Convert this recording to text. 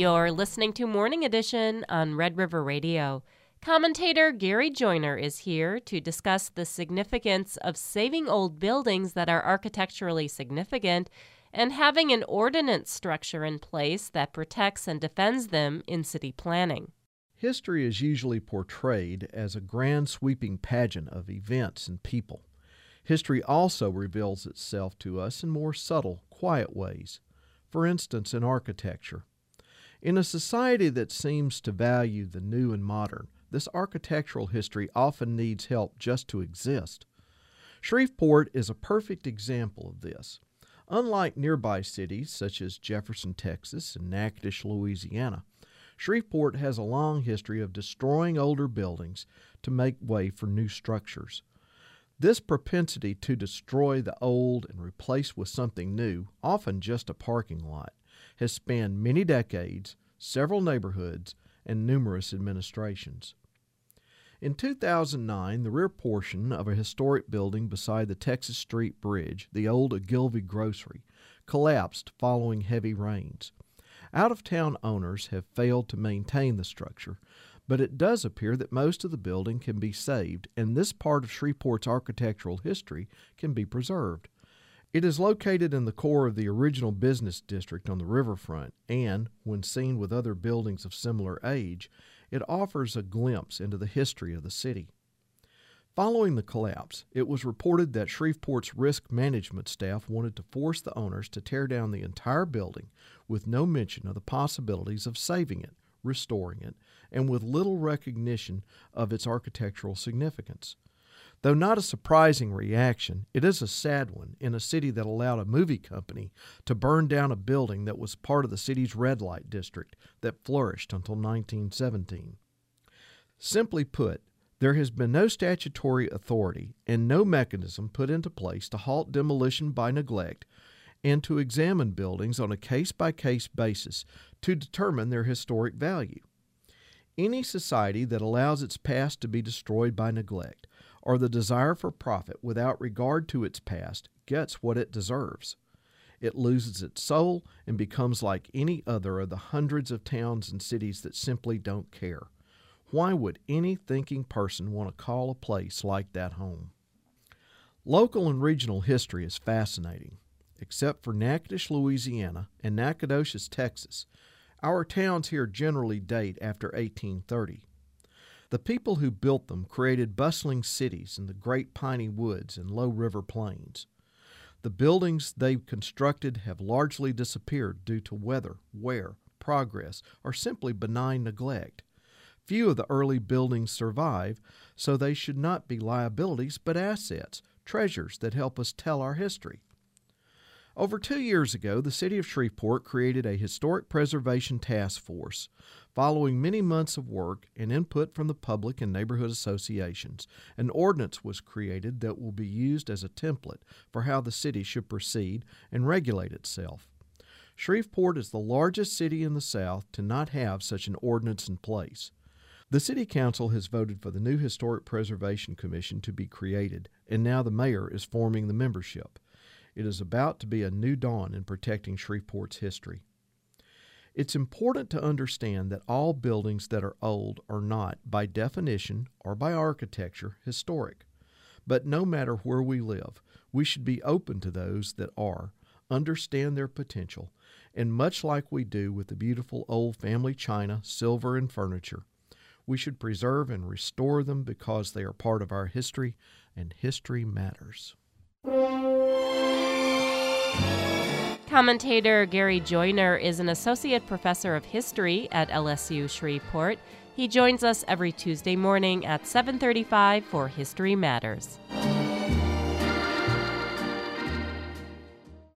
You're listening to Morning Edition on Red River Radio. Commentator Gary Joyner is here to discuss the significance of saving old buildings that are architecturally significant and having an ordinance structure in place that protects and defends them in city planning. History is usually portrayed as a grand sweeping pageant of events and people. History also reveals itself to us in more subtle, quiet ways. For instance, in architecture. In a society that seems to value the new and modern, this architectural history often needs help just to exist. Shreveport is a perfect example of this. Unlike nearby cities such as Jefferson, Texas, and Natchitoches, Louisiana, Shreveport has a long history of destroying older buildings to make way for new structures. This propensity to destroy the old and replace with something new, often just a parking lot, has spanned many decades, several neighborhoods, and numerous administrations. In 2009, the rear portion of a historic building beside the Texas Street Bridge, the old Ogilvy Grocery, collapsed following heavy rains. Out-of-town owners have failed to maintain the structure, but it does appear that most of the building can be saved, and this part of Shreveport's architectural history can be preserved. It is located in the core of the original business district on the riverfront, and, when seen with other buildings of similar age, it offers a glimpse into the history of the city. Following the collapse, it was reported that Shreveport's risk management staff wanted to force the owners to tear down the entire building with no mention of the possibilities of saving it, restoring it, and with little recognition of its architectural significance. Though not a surprising reaction, it is a sad one in a city that allowed a movie company to burn down a building that was part of the city's red light district that flourished until 1917. Simply put, there has been no statutory authority and no mechanism put into place to halt demolition by neglect and to examine buildings on a case-by-case basis to determine their historic value. Any society that allows its past to be destroyed by neglect or the desire for profit without regard to its past gets what it deserves. It loses its soul and becomes like any other of the hundreds of towns and cities that simply don't care. Why would any thinking person want to call a place like that home? Local and regional history is fascinating. Except for Natchitoches, Louisiana, and Nacogdoches, Texas, our towns here generally date after 1830. The people who built them created bustling cities in the great piney woods and low river plains. The buildings they constructed have largely disappeared due to weather, wear, progress, or simply benign neglect. Few of the early buildings survive, so they should not be liabilities but assets, treasures that help us tell our history. Over 2 years ago, the City of Shreveport created a Historic Preservation Task Force. Following many months of work and input from the public and neighborhood associations, an ordinance was created that will be used as a template for how the city should proceed and regulate itself. Shreveport is the largest city in the South to not have such an ordinance in place. The City Council has voted for the new Historic Preservation Commission to be created, and now the mayor is forming the membership. It is about to be a new dawn in protecting Shreveport's history. It's important to understand that all buildings that are old are not, by definition or by architecture, historic. But no matter where we live, we should be open to those that are, understand their potential, and much like we do with the beautiful old family china, silver, and furniture, we should preserve and restore them because they are part of our history, and history matters. Commentator Gary Joyner is an associate professor of history at LSU Shreveport. He joins us every Tuesday morning at 7:35 for History Matters.